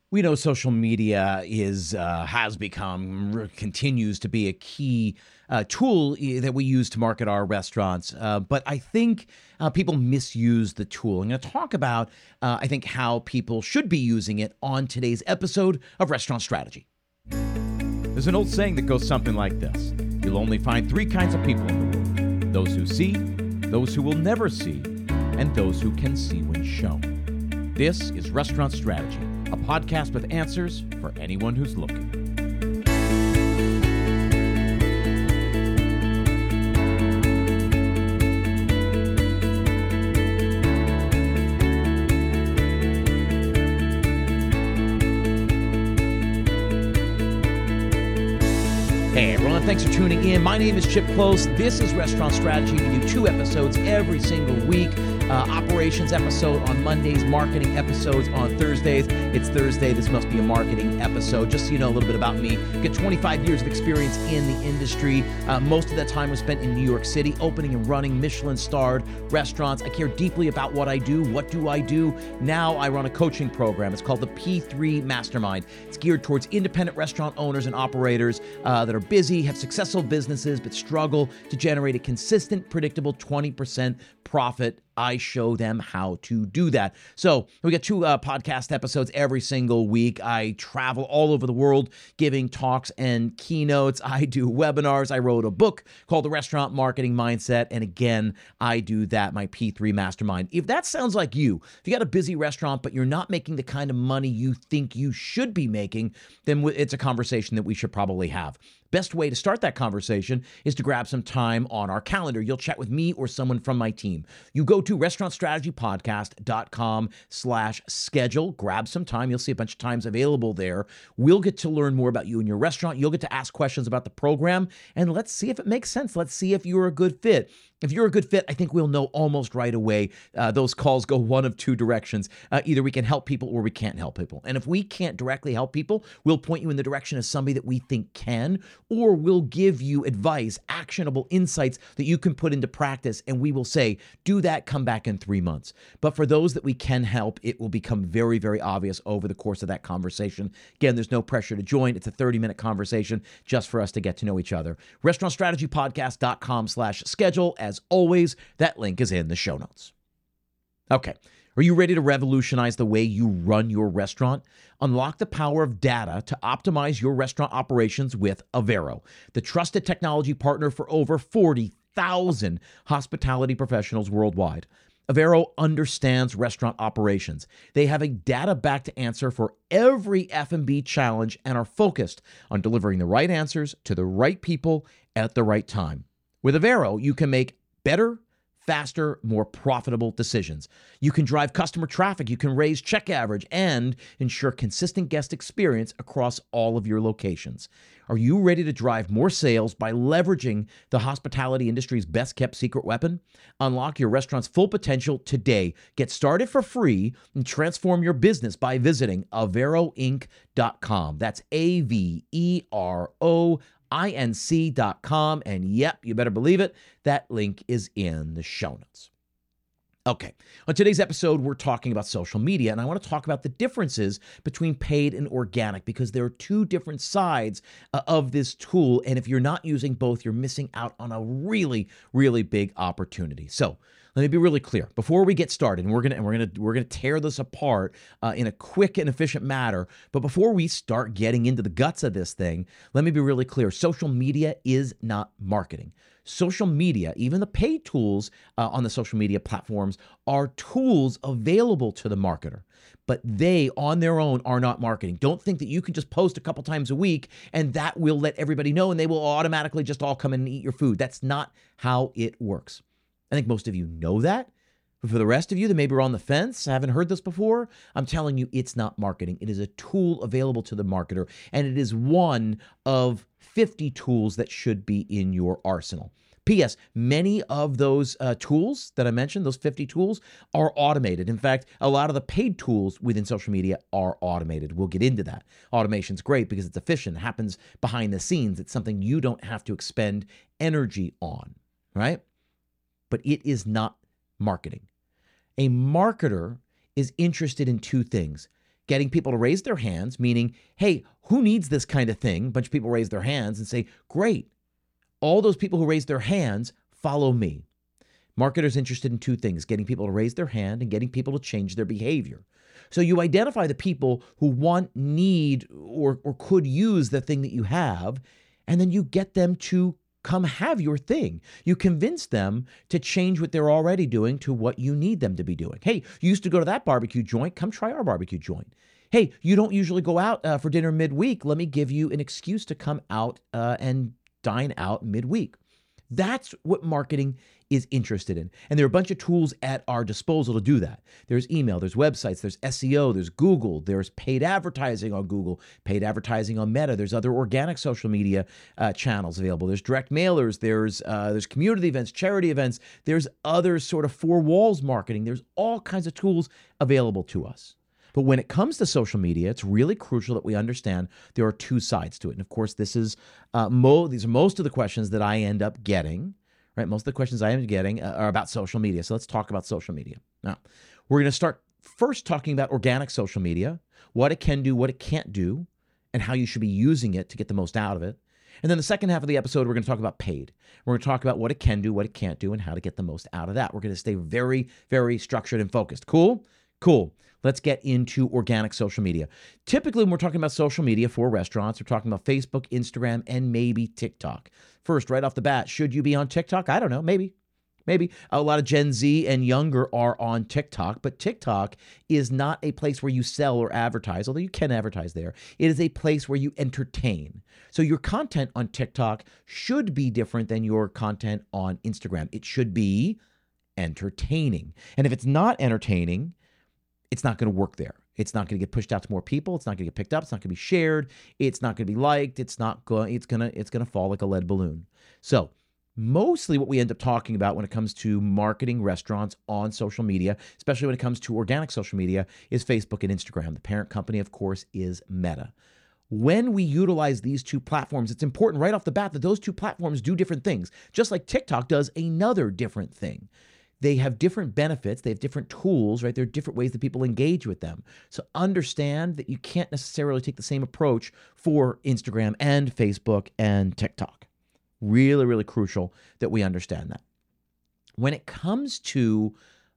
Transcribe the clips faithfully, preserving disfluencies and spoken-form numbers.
We know social media is uh, has become continues to be a key uh, tool that we use to market our restaurants, uh, but I think uh, people misuse the tool. I'm going to talk about uh, I think how people should be using it on today's episode of Restaurant Strategy. There's an old saying that goes something like this: you'll only find three kinds of people in the world: those who see, those who will never see, and those who can see when shown. This is Restaurant Strategy, a podcast with answers for anyone who's looking. Hey everyone, thanks for tuning in. My name is Chip Close. This is Restaurant Strategy. We do two episodes every single week. Uh, operations episode on Mondays, marketing episodes on Thursdays. It's Thursday. This must be a marketing episode. Just so you know a little bit about me, I've got twenty-five years of experience in the industry. Uh, most of that time was spent in New York City, opening and running Michelin-starred restaurants. I care deeply about what I do. What do I do? Now I run a coaching program. It's called the P three Mastermind. It's geared towards independent restaurant owners and operators uh, that are busy, have successful businesses, but struggle to generate a consistent, predictable twenty percent profit. I show them how to do that. So we got two uh, podcast episodes every single week. I travel all over the world giving talks and keynotes. I do webinars. I wrote a book called The Restaurant Marketing Mindset. And again, I do that, my P three Mastermind. If that sounds like you, if you got a busy restaurant, but you're not making the kind of money you think you should be making, then it's a conversation that we should probably have. Best way to start that conversation is to grab some time on our calendar. You'll chat with me or someone from my team. You go to restaurantstrategypodcast.com slash schedule. Grab some time. You'll see a bunch of times available there. We'll get to learn more about you and your restaurant. You'll get to ask questions about the program, and let's see if it makes sense. Let's see if you're a good fit. If you're a good fit, I think we'll know almost right away. Uh, those calls go one of two directions. Uh, either we can help people or we can't help people. And if we can't directly help people, we'll point you in the direction of somebody that we think can, or we'll give you advice, actionable insights that you can put into practice. And we will say, do that, come back in three months. But for those that we can help, it will become very, very obvious over the course of that conversation. Again, there's no pressure to join. It's a thirty minute conversation just for us to get to know each other. restaurantstrategypodcast.com slash schedule. As always, that link is in the show notes. Okay, are you ready to revolutionize the way you run your restaurant? Unlock the power of data to optimize your restaurant operations with Avero, the trusted technology partner for over forty thousand hospitality professionals worldwide. Avero understands restaurant operations. They have a data-backed answer for every F and B challenge and are focused on delivering the right answers to the right people at the right time. With Avero, you can make better, faster, more profitable decisions. You can drive customer traffic, you can raise check average, and ensure consistent guest experience across all of your locations. Are you ready to drive more sales by leveraging the hospitality industry's best-kept secret weapon? Unlock your restaurant's full potential today. Get started for free and transform your business by visiting avero inc dot com. That's A V E R O I N C dot com. And yep, you better believe it, that link is in the show notes. Okay, on today's episode, we're talking about social media, and I want to talk about the differences between paid and organic because there are two different sides uh, of this tool, and if you're not using both, you're missing out on a really, really big opportunity. So let me be really clear before we get started, and we're gonna and we're gonna we're gonna tear this apart uh, in a quick and efficient manner. But before we start getting into the guts of this thing, let me be really clear: social media is not marketing. Social media, even the paid tools uh, on the social media platforms, are tools available to the marketer, but they on their own are not marketing. Don't think that you can just post a couple times a week and that will let everybody know and they will automatically just all come in and eat your food. That's not how it works. I think most of you know that. But for the rest of you that maybe are on the fence, haven't heard this before, I'm telling you it's not marketing. It is a tool available to the marketer, and it is one of fifty tools that should be in your arsenal. P S. Many of those uh, tools that I mentioned, those fifty tools, are automated. In fact, a lot of the paid tools within social media are automated. We'll get into that. Automation's great because it's efficient. It happens behind the scenes. It's something you don't have to expend energy on, right? But it is not marketing. A marketer is interested in two things: getting people to raise their hands, meaning, hey, who needs this kind of thing? A bunch of people raise their hands and say, great. All those people who raise their hands, follow me. Marketers interested in two things, getting people to raise their hand and getting people to change their behavior. So you identify the people who want, need, or, or could use the thing that you have, and then you get them to come have your thing. You convince them to change what they're already doing to what you need them to be doing. Hey, you used to go to that barbecue joint. Come try our barbecue joint. Hey, you don't usually go out uh, for dinner midweek. Let me give you an excuse to come out uh, and dine out midweek. That's what marketing is interested in. And there are a bunch of tools at our disposal to do that. There's email, there's websites, there's S E O, there's Google, there's paid advertising on Google, paid advertising on Meta, there's other organic social media uh, channels available. There's direct mailers, there's uh, there's community events, charity events, there's other sort of four walls marketing. There's all kinds of tools available to us. But when it comes to social media, it's really crucial that we understand there are two sides to it. And of course, this is uh, mo- these are most of the questions that I end up getting, right? Most of the questions I am getting uh, are about social media. So let's talk about social media. Now, we're going to start first talking about organic social media, what it can do, what it can't do, and how you should be using it to get the most out of it. And then the second half of the episode, we're going to talk about paid. We're going to talk about what it can do, what it can't do, and how to get the most out of that. We're going to stay very, very structured and focused. Cool? Cool. Let's get into organic social media. Typically, when we're talking about social media for restaurants, we're talking about Facebook, Instagram, and maybe TikTok. First, right off the bat, should you be on TikTok? I don't know. Maybe. Maybe. A lot of Gen Z and younger are on TikTok, but TikTok is not a place where you sell or advertise, although you can advertise there. It is a place where you entertain. So your content on TikTok should be different than your content on Instagram. It should be entertaining. And if it's not entertaining, it's not going to work there. It's not going to get pushed out to more people. It's not going to get picked up. It's not going to be shared. It's not going to be liked. It's not going. It's gonna. It's gonna fall like a lead balloon. So mostly what we end up talking about when it comes to marketing restaurants on social media, especially when it comes to organic social media, is Facebook and Instagram. The parent company, of course, is Meta. When we utilize these two platforms, it's important right off the bat that those two platforms do different things, just like TikTok does another different thing. They have different benefits. They have different tools, right? There are different ways that people engage with them. So understand that you can't necessarily take the same approach for Instagram and Facebook and TikTok. Really, really crucial that we understand that. When it comes to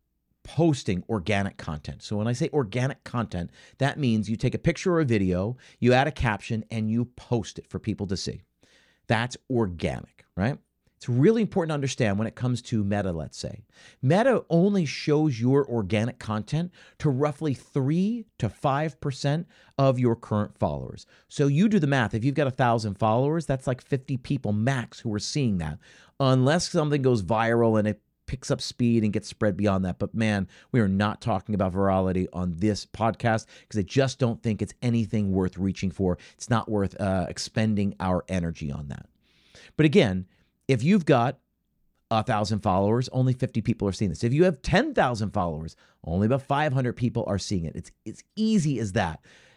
posting organic content, so when I say organic content, that means you take a picture or a video, you add a caption, and you post it for people to see. That's organic, right? It's really important to understand when it comes to Meta, let's say. Meta only shows your organic content to roughly three to five percent of your current followers. So you do the math. If you've got one thousand followers, that's like fifty people max who are seeing that, unless something goes viral and it picks up speed and gets spread beyond that. But man, we are not talking about virality on this podcast because I just don't think it's anything worth reaching for. It's not worth uh, expending our energy on that. But again, if you've got one thousand followers, only fifty people are seeing this. If you have ten thousand followers, only about five hundred people are seeing it. It's it's easy as that.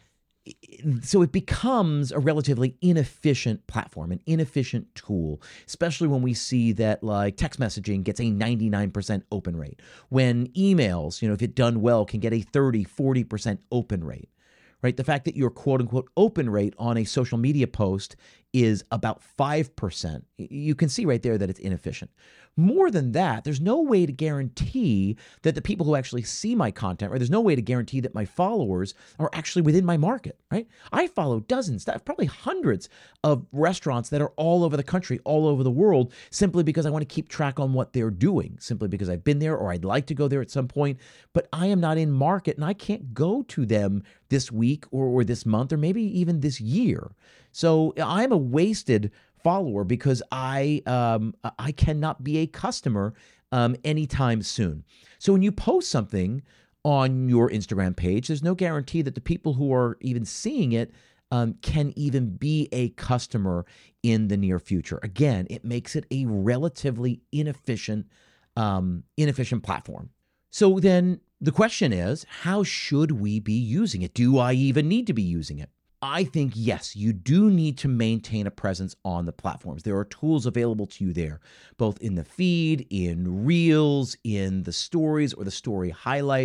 So it becomes a relatively inefficient platform, an inefficient tool, especially when we see that like text messaging gets a ninety-nine percent open rate. When emails, you know, if it's done well, can get a thirty, forty percent open rate. Right? The fact that your quote unquote open rate on a social media post is about five percent, you can see right there that it's inefficient. More than that, there's no way to guarantee that the people who actually see my content, right? There's no way to guarantee that my followers are actually within my market, right? I follow dozens, probably hundreds of restaurants that are all over the country, all over the world, simply because I want to keep track on what they're doing, simply because I've been there or I'd like to go there at some point, but I am not in market and I can't go to them this week or, or this month or maybe even this year. So I'm a wasted follower because I um, I cannot be a customer um, anytime soon. So when you post something on your Instagram page, there's no guarantee that the people who are even seeing it um, can even be a customer in the near future. Again, it makes it a relatively inefficient um, inefficient platform. So then the question is, how should we be using it? Do I even need to be using it? I think, yes, you do need to maintain a presence on the platforms. There are tools available to you there, both in the feed, in Reels, in the stories or the story highlights.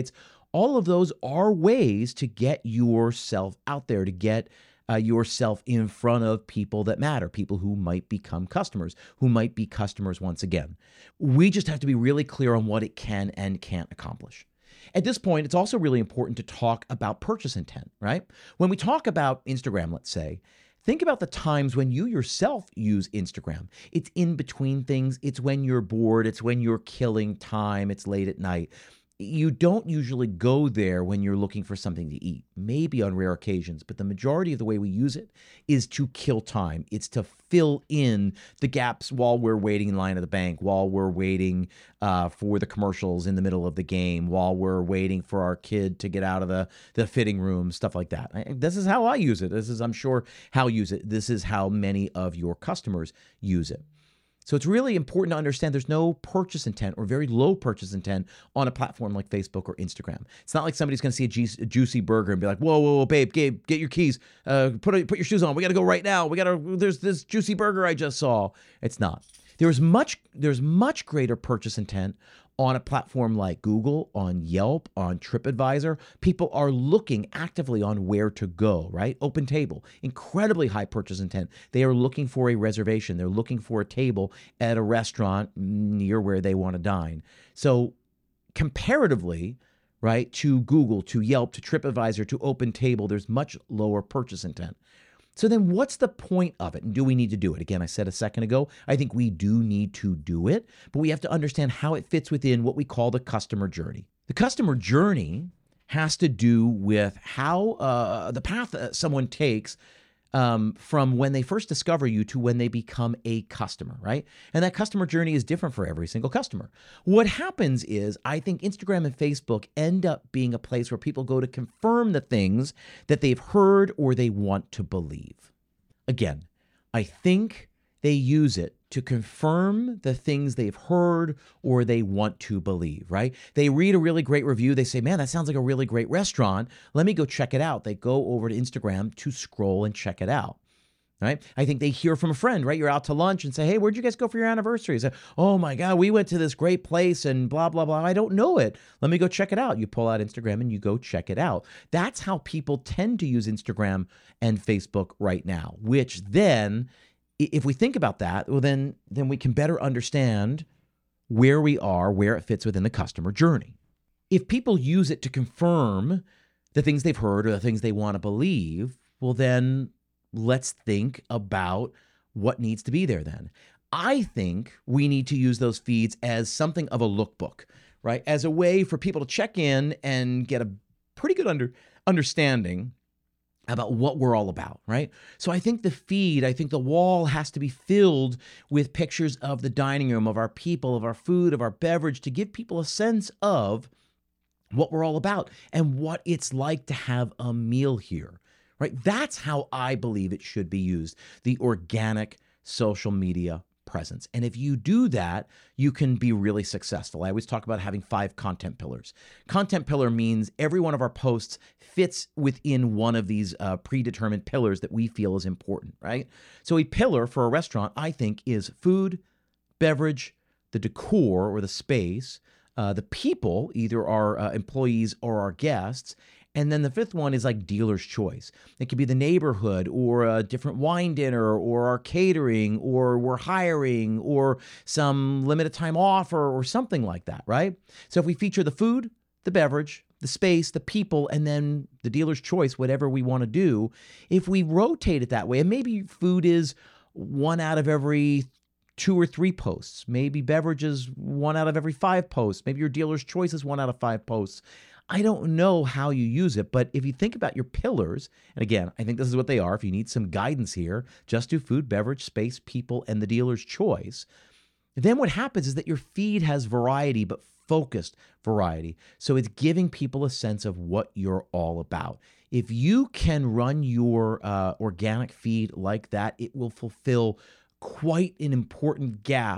All of those are ways to get yourself out there, to get uh, yourself in front of people that matter, people who might become customers, who might be customers once again. We just have to be really clear on what it can and can't accomplish. At this point, it's also really important to talk about purchase intent, right? When we talk about Instagram, let's say, think about the times when you yourself use Instagram. It's in between things. It's when you're bored. It's when you're killing time. It's late at night. You don't usually go there when you're looking for something to eat, maybe on rare occasions, but the majority of the way we use it is to kill time. It's to fill in the gaps while we're waiting in line at the bank, while we're waiting uh, for the commercials in the middle of the game, while we're waiting for our kid to get out of the, the fitting room, stuff like that. I, this is how I use it. This is, I'm sure, how you use it. This is how many of your customers use it. So it's really important to understand there's no purchase intent or very low purchase intent on a platform like Facebook or Instagram. It's not like somebody's going to see a, ju- a juicy burger and be like, whoa, whoa, whoa, babe, Gabe, get your keys. Uh, put a, put your shoes on. We got to go right now. We got to, there's this juicy burger I just saw. It's not. There's much, there's much greater purchase intent on a platform like Google, on Yelp, on TripAdvisor. People are looking actively on where to go, right? Open Table, incredibly high purchase intent. They are looking for a reservation. They're looking for a table at a restaurant near where they want to dine. So comparatively, right, to Google, to Yelp, to TripAdvisor, to Open Table, there's much lower purchase intent. So then what's the point of it? And do we need to do it? Again, I said a second ago, I think we do need to do it, but we have to understand how it fits within what we call the customer journey. The customer journey has to do with how uh, the path that someone takes um, from when they first discover you to when they become a customer, right? And that customer journey is different for every single customer. What happens is I think Instagram and Facebook end up being a place where people go to confirm the things that they've heard or they want to believe. Again, I think they use it to confirm the things they've heard or they want to believe, right? They read a really great review. They say, man, that sounds like a really great restaurant. Let me go check it out. They go over to Instagram to scroll and check it out, right? I think they hear from a friend, right? You're out to lunch and say, hey, where'd you guys go for your anniversary? Say, oh my God, we went to this great place and blah, blah, blah. I don't know it. Let me go check it out. You pull out Instagram and you go check it out. That's how people tend to use Instagram and Facebook right now, which then, if we think about that, well, then, then we can better understand where we are, where it fits within the customer journey. If people use it to confirm the things they've heard or the things they want to believe, well, then let's think about what needs to be there then. I think we need to use those feeds as something of a lookbook, right? As a way for people to check in and get a pretty good under, understanding about what we're all about, right? So I think the feed, I think the wall has to be filled with pictures of the dining room, of our people, of our food, of our beverage, to give people a sense of what we're all about and what it's like to have a meal here, right? That's how I believe it should be used, the organic social media presence. And if you do that, you can be really successful. I always talk about having five content pillars. Content pillar means every one of our posts fits within one of these uh, predetermined pillars that we feel is important, right? So a pillar for a restaurant, I think, is food, beverage, the decor or the space, uh, the people, either our uh, employees or our guests, and then the fifth one is like dealer's choice. It could be the neighborhood or a different wine dinner or our catering or we're hiring or some limited time offer or something like that, right? So if we feature the food, the beverage, the space, the people, and then the dealer's choice, whatever we want to do, if we rotate it that way, and maybe food is one out of every two or three posts, maybe beverages one out of every five posts, maybe your dealer's choice is one out of five posts. I don't know how you use it, but if you think about your pillars, and again, I think this is what they are. If you need some guidance here, just do food, beverage, space, people, and the dealer's choice. Then what happens is that your feed has variety, but focused variety. So it's giving people a sense of what you're all about. If you can run your uh, organic feed like that, it will fulfill quite an important gap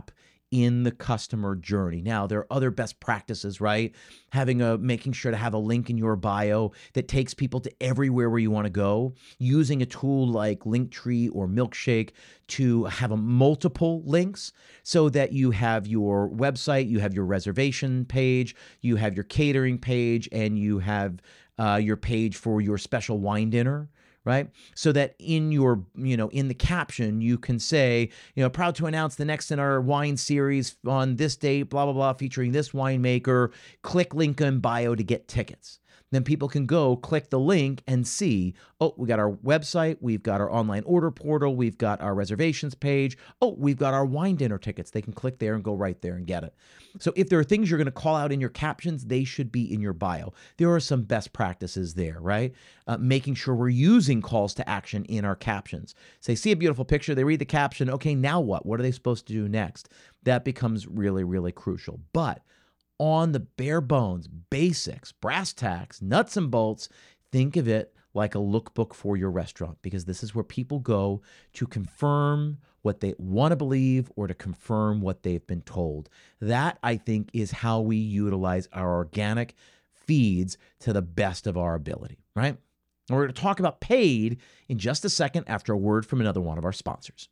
in the customer journey. Now, there are other best practices, right? Having a, making sure to have a link in your bio that takes people to everywhere where you want to go, using a tool like Linktree or Milkshake to have a multiple links so that you have your website, you have your reservation page, you have your catering page, and you have uh, your page for your special wine dinner, right? So that in your, you know, in the caption, you can say, you know, proud to announce the next in our wine series on this date, blah, blah, blah, featuring this winemaker. Click link in bio to get tickets. Then people can go click the link and see, oh, we got our website, we've got our online order portal, we've got our reservations page, oh, we've got our wine dinner tickets. They can click there and go right there and get it. So if there are things you're going to call out in your captions, they should be in your bio. There are some best practices there, right? Uh, making sure we're using calls to action in our captions. Say, see a beautiful picture, they read the caption, okay, now what? What are they supposed to do next? That becomes really, really crucial. But on the bare bones, basics, brass tacks, nuts and bolts, think of it like a lookbook for your restaurant, because this is where people go to confirm what they want to believe or to confirm what they've been told. That, I think, is how we utilize our organic feeds to the best of our ability, right? And we're going to talk about paid in just a second after a word from another one of our sponsors.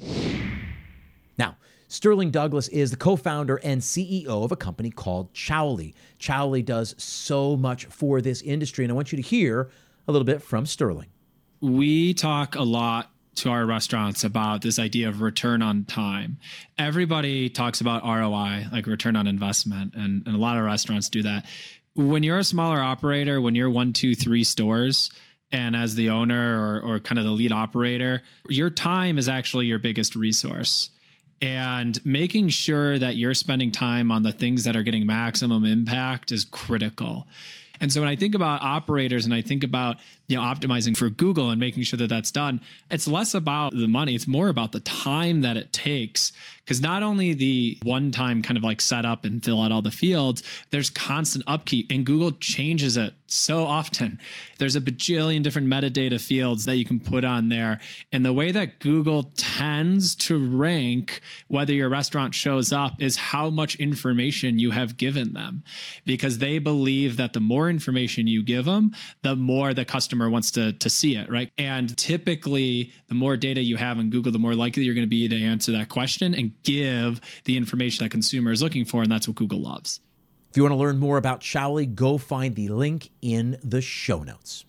Now, Sterling Douglas is the co-founder and C E O of a company called Chowly. Chowly does so much for this industry, and I want you to hear a little bit from Sterling. We talk a lot to our restaurants about this idea of return on time. Everybody talks about R O I, like return on investment, and, and a lot of restaurants do that. When you're a smaller operator, when you're one, two, three stores, and as the owner or, or kind of the lead operator, your time is actually your biggest resource. And making sure that you're spending time on the things that are getting maximum impact is critical. And so when I think about operators and I think about, you know, optimizing for Google and making sure that that's done, it's less about the money. It's more about the time that it takes. Because not only the one-time kind of like set up and fill out all the fields, there's constant upkeep, and Google changes it so often. There's a bajillion different metadata fields that you can put on there. And the way that Google tends to rank whether your restaurant shows up is how much information you have given them, because they believe that the more information you give them, the more the customer wants to, to see it, right? And typically, the more data you have in Google, the more likely you're going to be to answer that question and give the information that consumer is looking for, and that's what Google loves. If you want to learn more about Chowly, go find the link in the show notes.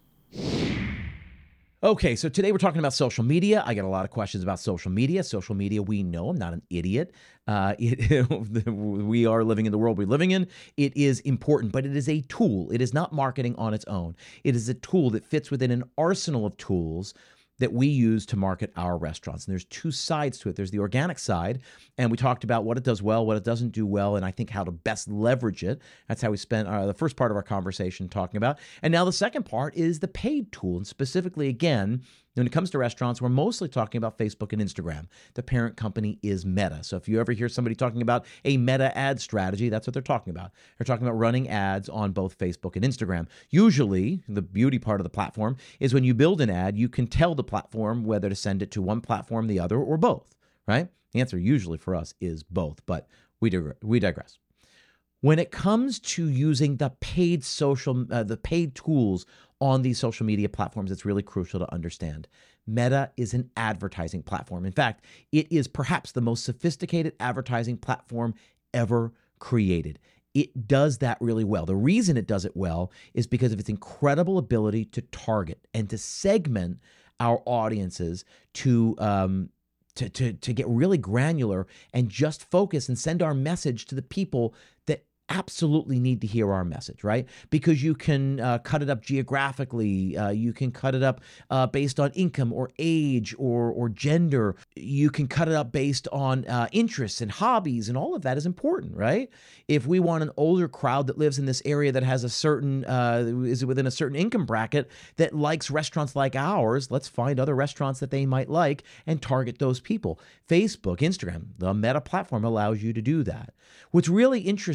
Okay, so today we're talking about social media. I get a lot of questions about social media. Social media, we know, I'm not an idiot. Uh, it, we are living in the world we're living in. It is important, but it is a tool. It is not marketing on its own. It is a tool that fits within an arsenal of tools that we use to market our restaurants. And there's two sides to it. There's the organic side, and we talked about what it does well, what it doesn't do well, and I think how to best leverage it. That's how we spent uh, the first part of our conversation talking about. And now the second part is the paid tool. And specifically, again, when it comes to restaurants, we're mostly talking about Facebook and Instagram. The parent company is Meta. So if you ever hear somebody talking about a Meta ad strategy, that's what they're talking about. They're talking about running ads on both Facebook and Instagram. Usually, the beauty part of the platform is when you build an ad, you can tell the platform whether to send it to one platform, the other, or both, right? The answer usually for us is both, but we dig- we digress. When it comes to using the paid social, uh, the paid tools on these social media platforms, it's really crucial to understand. Meta is an advertising platform. In fact, it is perhaps the most sophisticated advertising platform ever created. It does that really well. The reason it does it well is because of its incredible ability to target and to segment our audiences to um, to to to get really granular and just focus and send our message to the people that absolutely need to hear our message, right? Because you can uh, cut it up geographically, uh, you can cut it up uh, based on income or age or or gender, you can cut it up based on uh, interests and hobbies, and all of that is important, right? If we want an older crowd that lives in this area that has a certain, uh, is within a certain income bracket that likes restaurants like ours, let's find other restaurants that they might like and target those people. Facebook, Instagram, the Meta platform allows you to do that. What's really interesting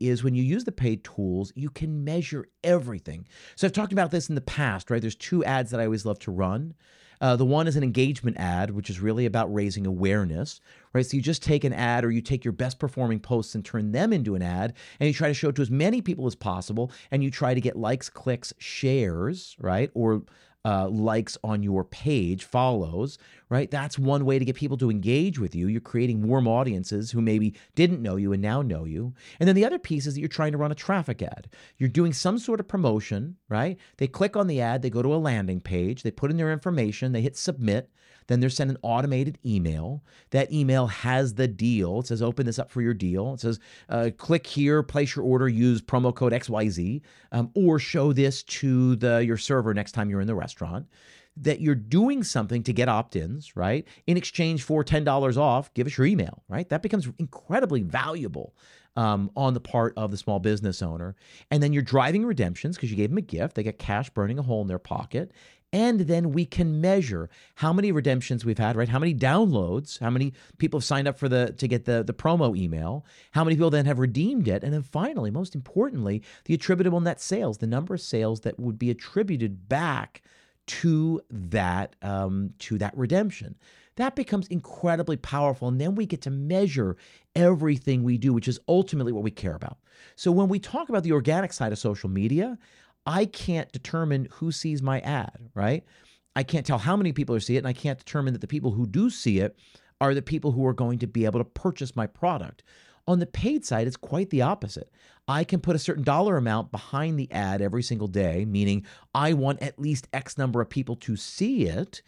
is when you use the paid tools, you can measure everything. So I've talked about this in the past, right? There's two ads that I always love to run. Uh, the one is an engagement ad, which is really about raising awareness, right? So you just take an ad, or you take your best performing posts and turn them into an ad, and you try to show it to as many people as possible, and you try to get likes, clicks, shares, right? Or uh, likes on your page, follows, right? That's one way to get people to engage with you. You're creating warm audiences who maybe didn't know you and now know you. And then the other piece is that you're trying to run a traffic ad. You're doing some sort of promotion, right? They click on the ad, they go to a landing page, they put in their information, they hit submit. Then they're sent an automated email. That email has the deal. It says, open this up for your deal. It says, uh, click here, place your order, use promo code X Y Z, um, or show this to the your server next time you're in the restaurant. That you're doing something to get opt-ins, right? In exchange for ten dollars off, give us your email, right? That becomes incredibly valuable um, on the part of the small business owner. And then you're driving redemptions because you gave them a gift. They get cash burning a hole in their pocket. And then we can measure how many redemptions we've had, right? How many downloads, how many people have signed up for the to get the, the promo email, how many people then have redeemed it. And then finally, most importantly, the attributable net sales, the number of sales that would be attributed back to that um, to that redemption. That becomes incredibly powerful. And then we get to measure everything we do, which is ultimately what we care about. So when we talk about the organic side of social media, I can't determine who sees my ad, right? I can't tell how many people are seeing it, and I can't determine that the people who do see it are the people who are going to be able to purchase my product. On the paid side, it's quite the opposite. I can put a certain dollar amount behind the ad every single day, meaning I want at least X number of people to see it,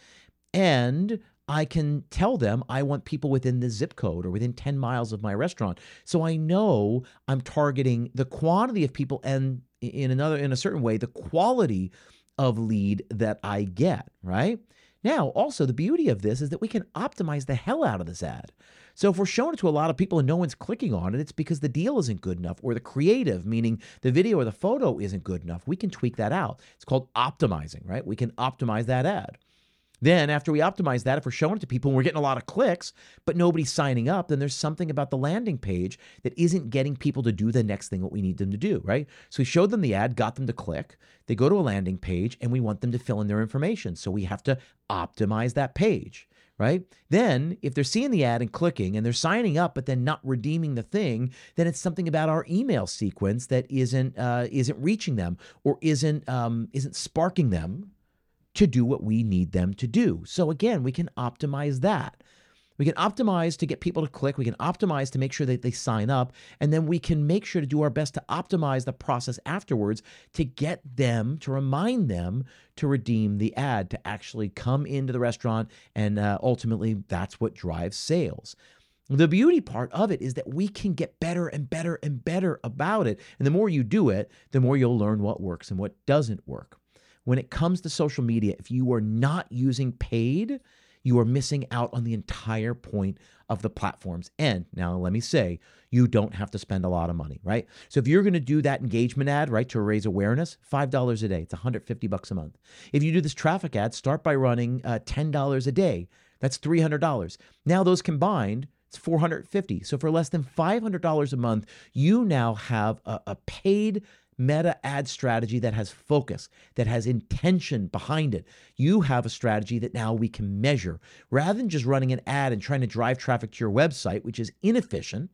and I can tell them I want people within the zip code or within ten miles of my restaurant. So I know I'm targeting the quantity of people and in another, in a certain way, the quality of lead that I get, right? Now, also the beauty of this is that we can optimize the hell out of this ad. So if we're showing it to a lot of people and no one's clicking on it, it's because the deal isn't good enough, or the creative, meaning the video or the photo isn't good enough. We can tweak that out. It's called optimizing, right? We can optimize that ad. Then after we optimize that, if we're showing it to people and we're getting a lot of clicks, but nobody's signing up, then there's something about the landing page that isn't getting people to do the next thing what we need them to do, right? So we showed them the ad, got them to click. They go to a landing page and we want them to fill in their information. So we have to optimize that page, right? Then if they're seeing the ad and clicking and they're signing up, but then not redeeming the thing, then it's something about our email sequence that isn't uh, isn't reaching them or isn't um, isn't sparking them to do what we need them to do. So again, we can optimize that. We can optimize to get people to click. We can optimize to make sure that they sign up. And then we can make sure to do our best to optimize the process afterwards to get them, to remind them to redeem the ad, to actually come into the restaurant. And uh, ultimately, that's what drives sales. The beauty part of it is that we can get better and better and better about it. And the more you do it, the more you'll learn what works and what doesn't work. When it comes to social media, if you are not using paid, you are missing out on the entire point of the platforms. And now let me say, you don't have to spend a lot of money, right? So if you're going to do that engagement ad, right, to raise awareness, five dollars a day, it's one hundred fifty bucks a month. If you do this traffic ad, start by running uh, ten dollars a day. That's three hundred dollars. Now those combined, it's four hundred fifty dollars. So for less than five hundred dollars a month, you now have a, a paid Meta ad strategy that has focus, that has intention behind it. You have a strategy that now we can measure. Rather than just running an ad and trying to drive traffic to your website, which is inefficient,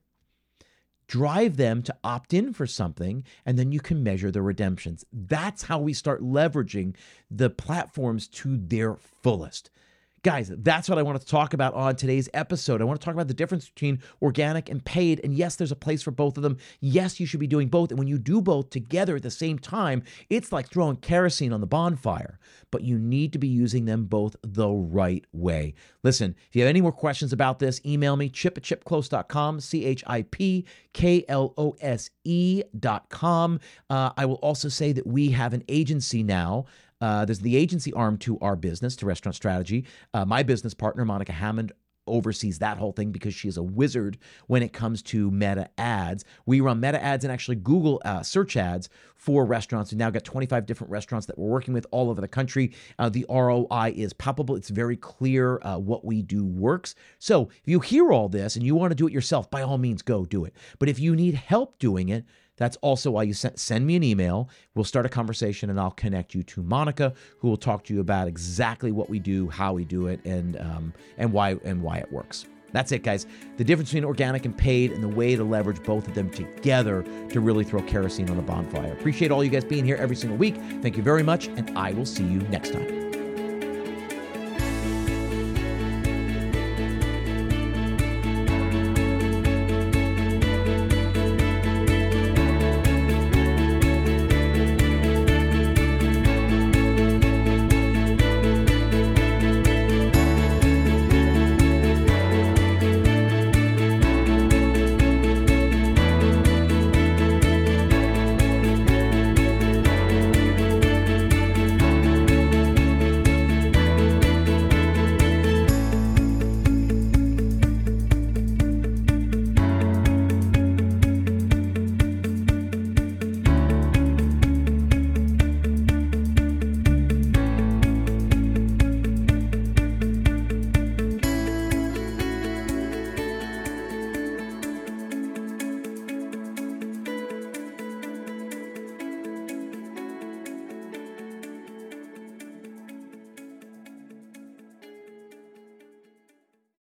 drive them to opt in for something, and then you can measure the redemptions. That's how we start leveraging the platforms to their fullest. Guys, that's what I want to talk about on today's episode. I want to talk about the difference between organic and paid. And yes, there's a place for both of them. Yes, you should be doing both. And when you do both together at the same time, it's like throwing kerosene on the bonfire. But you need to be using them both the right way. Listen, if you have any more questions about this, email me, chip at chip close dot com, C H I P K L O S E dot com. Uh, I will also say that we have an agency now. Uh, there's the agency arm to our business, to Restaurant Strategy. Uh, my business partner, Monica Hammond, oversees that whole thing because she is a wizard when it comes to Meta ads. We run Meta ads and actually Google uh, search ads for restaurants. We've now got twenty-five different restaurants that we're working with all over the country. Uh, the R O I is palpable. It's very clear uh, what we do works. So if you hear all this and you want to do it yourself, by all means, go do it. But if you need help doing it, That's also why you send, send me an email. We'll start a conversation and I'll connect you to Monica, who will talk to you about exactly what we do, how we do it, and um, and why and why it works. That's it, guys. The difference between organic and paid and the way to leverage both of them together to really throw kerosene on the bonfire. Appreciate all you guys being here every single week. Thank you very much, and I will see you next time.